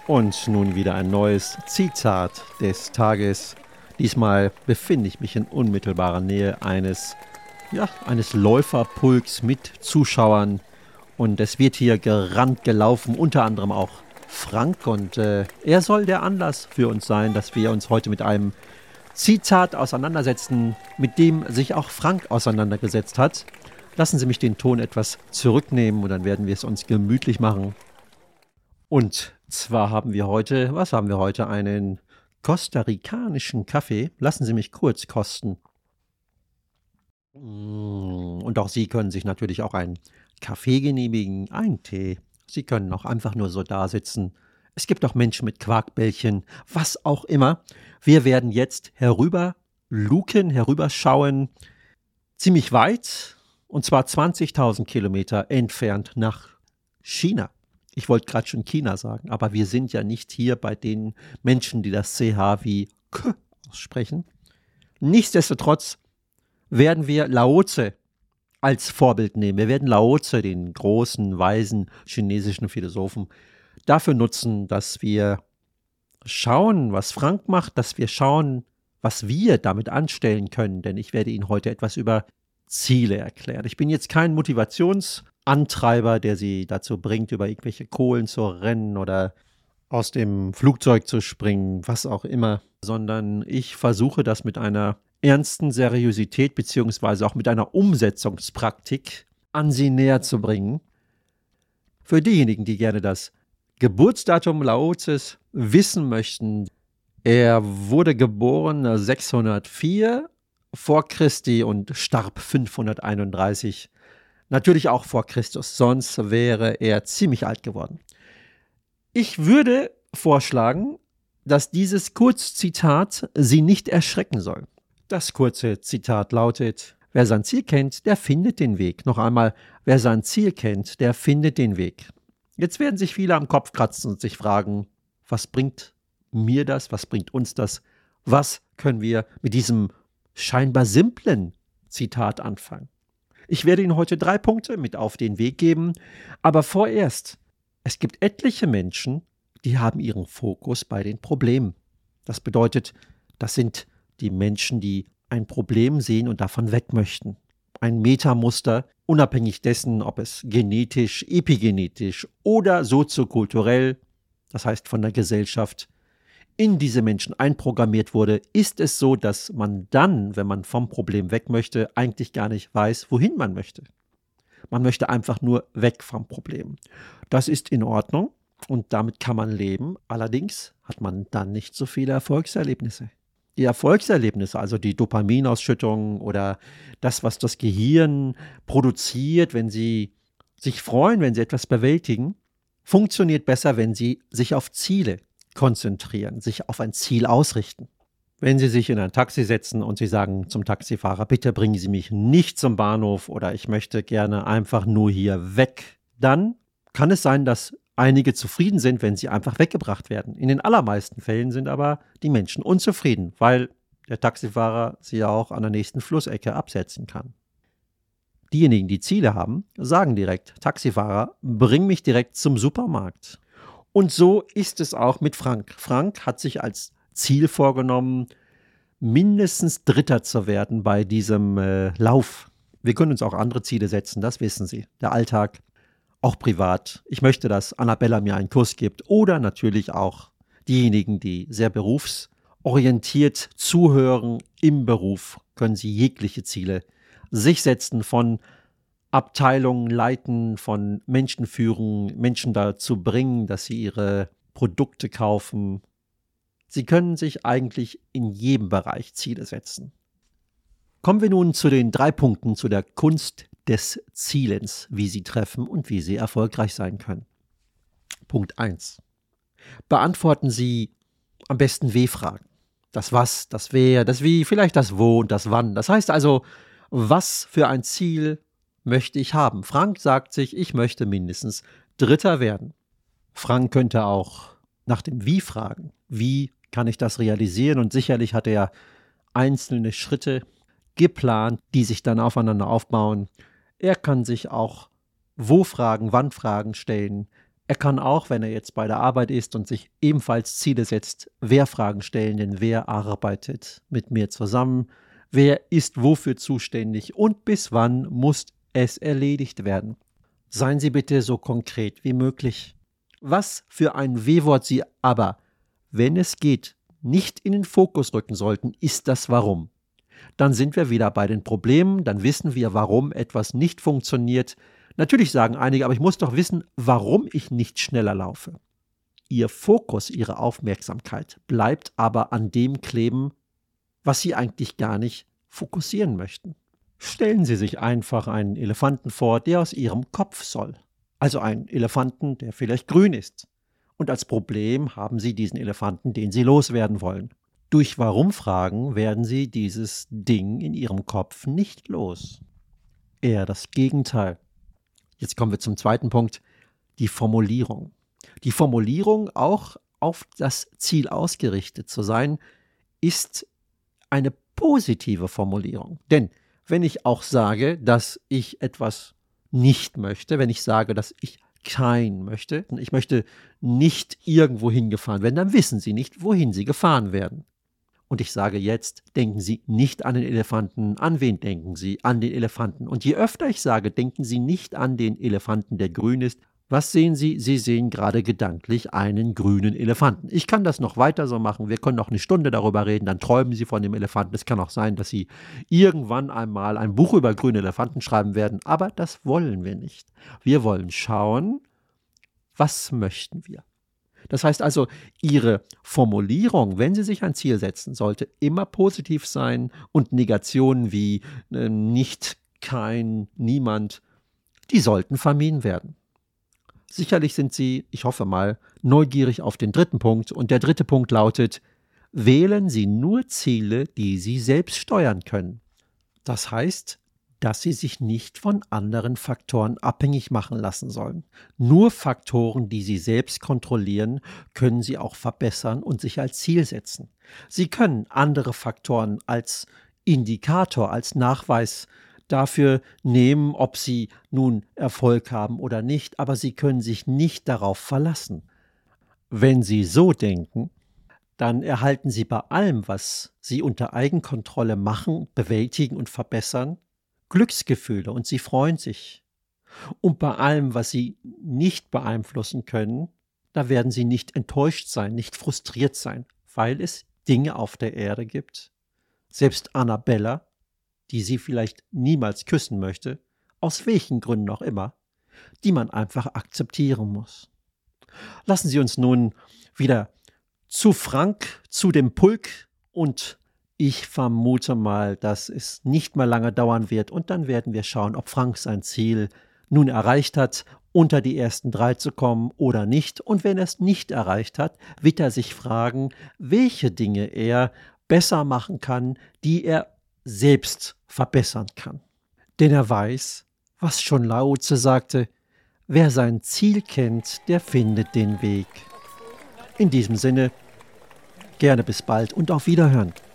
Und nun wieder ein neues Zitat des Tages. Diesmal befinde ich mich in unmittelbarer Nähe eines Läuferpulks mit Zuschauern. Und es wird hier gerannt, gelaufen, unter anderem auch Frank. Und er soll der Anlass für uns sein, dass wir uns heute mit einem Zitat auseinandersetzen, mit dem sich auch Frank auseinandergesetzt hat. Lassen Sie mich den Ton etwas zurücknehmen und dann werden wir es uns gemütlich machen. Und zwar haben wir heute, einen costa-ricanischen Kaffee. Lassen Sie mich kurz kosten. Und auch Sie können sich natürlich auch einen Kaffee genehmigen, einen Tee. Sie können auch einfach nur so da sitzen. Es gibt auch Menschen mit Quarkbällchen, was auch immer. Wir werden jetzt herüberschauen, ziemlich weit, und zwar 20.000 Kilometer entfernt nach China. Ich wollte gerade schon China sagen, aber wir sind ja nicht hier bei den Menschen, die das CH wie K aussprechen. Nichtsdestotrotz werden wir Lao Tse als Vorbild nehmen. Wir werden Lao Tse, den großen, weisen chinesischen Philosophen, dafür nutzen, dass wir schauen, was Frank macht, dass wir schauen, was wir damit anstellen können. Denn ich werde Ihnen heute etwas über Ziele erklären. Ich bin jetzt kein Motivationsantreiber, der Sie dazu bringt, über irgendwelche Kohlen zu rennen oder aus dem Flugzeug zu springen, was auch immer, sondern ich versuche das mit einer ernsten Seriosität beziehungsweise auch mit einer Umsetzungspraktik an Sie näher zu bringen. Für diejenigen, die gerne das Geburtsdatum Lao Tses wissen möchten, er wurde geboren 604 vor Christi und starb 531. Natürlich auch vor Christus, sonst wäre er ziemlich alt geworden. Ich würde vorschlagen, dass dieses Kurzzitat Sie nicht erschrecken soll. Das kurze Zitat lautet: Wer sein Ziel kennt, der findet den Weg. Noch einmal, wer sein Ziel kennt, der findet den Weg. Jetzt werden sich viele am Kopf kratzen und sich fragen, was bringt mir das, was bringt uns das, was können wir mit diesem scheinbar simplen Zitat anfangen? Ich werde Ihnen heute 3 Punkte mit auf den Weg geben, aber vorerst, es gibt etliche Menschen, die haben ihren Fokus bei den Problemen. Das bedeutet, das sind die Menschen, die ein Problem sehen und davon weg möchten. Ein Metamuster, unabhängig dessen, ob es genetisch, epigenetisch oder soziokulturell, das heißt von der Gesellschaft, in diese Menschen einprogrammiert wurde, ist es so, dass man dann, wenn man vom Problem weg möchte, eigentlich gar nicht weiß, wohin man möchte. Man möchte einfach nur weg vom Problem. Das ist in Ordnung und damit kann man leben. Allerdings hat man dann nicht so viele Erfolgserlebnisse. Die Erfolgserlebnisse, also die Dopaminausschüttung oder das, was das Gehirn produziert, wenn Sie sich freuen, wenn Sie etwas bewältigen, funktioniert besser, wenn Sie sich auf Ziele konzentrieren, sich auf ein Ziel ausrichten. Wenn Sie sich in ein Taxi setzen und Sie sagen zum Taxifahrer, bitte bringen Sie mich nicht zum Bahnhof oder ich möchte gerne einfach nur hier weg, dann kann es sein, dass einige zufrieden sind, wenn sie einfach weggebracht werden. In den allermeisten Fällen sind aber die Menschen unzufrieden, weil der Taxifahrer sie ja auch an der nächsten Flussecke absetzen kann. Diejenigen, die Ziele haben, sagen direkt, Taxifahrer, bring mich direkt zum Supermarkt. Und so ist es auch mit Frank. Frank hat sich als Ziel vorgenommen, mindestens Dritter zu werden bei diesem Lauf. Wir können uns auch andere Ziele setzen, das wissen Sie. Der Alltag, auch privat. Ich möchte, dass Annabella mir einen Kurs gibt oder natürlich auch diejenigen, die sehr berufsorientiert zuhören im Beruf, können sie jegliche Ziele sich setzen, von Abteilungen leiten, von Menschen führen, Menschen dazu bringen, dass sie ihre Produkte kaufen. Sie können sich eigentlich in jedem Bereich Ziele setzen. Kommen wir nun zu den 3 Punkten zu der Kunst des Zielens, wie Sie treffen und wie Sie erfolgreich sein können. Punkt 1. Beantworten Sie am besten W-Fragen. Das Was, das Wer, das Wie, vielleicht das Wo und das Wann. Das heißt also, was für ein Ziel möchte ich haben? Frank sagt sich, ich möchte mindestens Dritter werden. Frank könnte auch nach dem Wie fragen. Wie kann ich das realisieren? Und sicherlich hat er einzelne Schritte geplant, die sich dann aufeinander aufbauen. Er kann sich auch Wo-Fragen, Wann-Fragen stellen. Er kann auch, wenn er jetzt bei der Arbeit ist und sich ebenfalls Ziele setzt, Wer-Fragen stellen, denn wer arbeitet mit mir zusammen? Wer ist wofür zuständig und bis wann muss es erledigt werden? Seien Sie bitte so konkret wie möglich. Was für ein W-Wort Sie aber, wenn es geht, nicht in den Fokus rücken sollten, ist das Warum. Dann sind wir wieder bei den Problemen, dann wissen wir, warum etwas nicht funktioniert. Natürlich sagen einige, aber ich muss doch wissen, warum ich nicht schneller laufe. Ihr Fokus, Ihre Aufmerksamkeit bleibt aber an dem kleben, was Sie eigentlich gar nicht fokussieren möchten. Stellen Sie sich einfach einen Elefanten vor, der aus Ihrem Kopf soll. Also einen Elefanten, der vielleicht grün ist. Und als Problem haben Sie diesen Elefanten, den Sie loswerden wollen. Durch Warum-Fragen werden Sie dieses Ding in Ihrem Kopf nicht los. Eher das Gegenteil. Jetzt kommen wir zum zweiten Punkt, die Formulierung. Die Formulierung, auch auf das Ziel ausgerichtet zu sein, ist eine positive Formulierung. Denn wenn ich auch sage, dass ich etwas nicht möchte, wenn ich sage, dass ich kein möchte, ich möchte nicht irgendwo hingefahren werden, dann wissen Sie nicht, wohin Sie gefahren werden. Und ich sage jetzt, denken Sie nicht an den Elefanten. An wen denken Sie? An den Elefanten. Und je öfter ich sage, denken Sie nicht an den Elefanten, der grün ist, was sehen Sie? Sie sehen gerade gedanklich einen grünen Elefanten. Ich kann das noch weiter so machen. Wir können noch eine Stunde darüber reden. Dann träumen Sie von dem Elefanten. Es kann auch sein, dass Sie irgendwann einmal ein Buch über grüne Elefanten schreiben werden. Aber das wollen wir nicht. Wir wollen schauen, was möchten wir? Das heißt also, Ihre Formulierung, wenn Sie sich ein Ziel setzen, sollte immer positiv sein und Negationen wie nicht, kein, niemand, die sollten vermieden werden. Sicherlich sind Sie, ich hoffe mal, neugierig auf den dritten Punkt. Und der dritte Punkt lautet, wählen Sie nur Ziele, die Sie selbst steuern können. Das heißt, dass Sie sich nicht von anderen Faktoren abhängig machen lassen sollen. Nur Faktoren, die Sie selbst kontrollieren, können Sie auch verbessern und sich als Ziel setzen. Sie können andere Faktoren als Indikator, als Nachweis dafür nehmen, ob Sie nun Erfolg haben oder nicht, aber Sie können sich nicht darauf verlassen. Wenn Sie so denken, dann erhalten Sie bei allem, was Sie unter Eigenkontrolle machen, bewältigen und verbessern, Glücksgefühle und Sie freuen sich. Und bei allem, was Sie nicht beeinflussen können, da werden Sie nicht enttäuscht sein, nicht frustriert sein, weil es Dinge auf der Erde gibt, selbst Annabella, die Sie vielleicht niemals küssen möchte, aus welchen Gründen auch immer, die man einfach akzeptieren muss. Lassen Sie uns nun wieder zu Frank, zu dem Pulk, und ich vermute mal, dass es nicht mehr lange dauern wird und dann werden wir schauen, ob Frank sein Ziel nun erreicht hat, unter die ersten 3 zu kommen oder nicht. Und wenn er es nicht erreicht hat, wird er sich fragen, welche Dinge er besser machen kann, die er selbst verbessern kann. Denn er weiß, was schon Lao Tse sagte, wer sein Ziel kennt, der findet den Weg. In diesem Sinne, gerne bis bald und auf Wiederhören.